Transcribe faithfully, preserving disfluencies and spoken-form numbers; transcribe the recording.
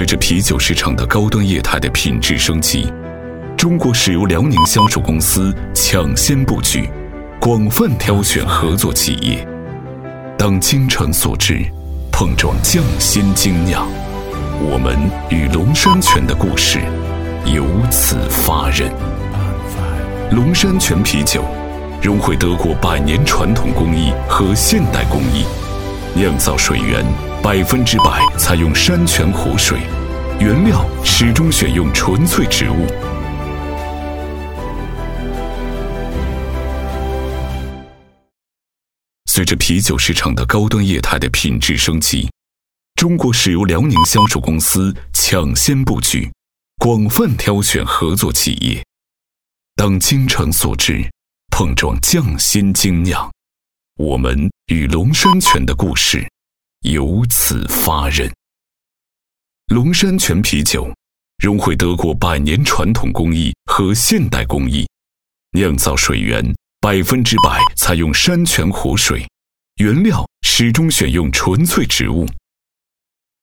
随着啤酒市场的高端业态的品质升级，中国石油辽宁销售公司抢先布局，广泛挑选合作企业。当精诚所至，碰撞匠心精酿，我们与龙山泉的故事由此发轫。龙山泉啤酒融汇德国百年传统工艺和现代工艺，酿造水源百分之百采用山泉湖水，原料始终选用纯粹植物。随着啤酒市场的高端业态的品质升级，中国石油辽宁销售公司抢先布局，广泛挑选合作企业。当精诚所至，碰撞匠心精酿，我们与龙山泉的故事由此发轫。龙山泉啤酒融汇德国百年传统工艺和现代工艺，酿造水源百分之百采用山泉湖水，原料始终选用纯粹植物。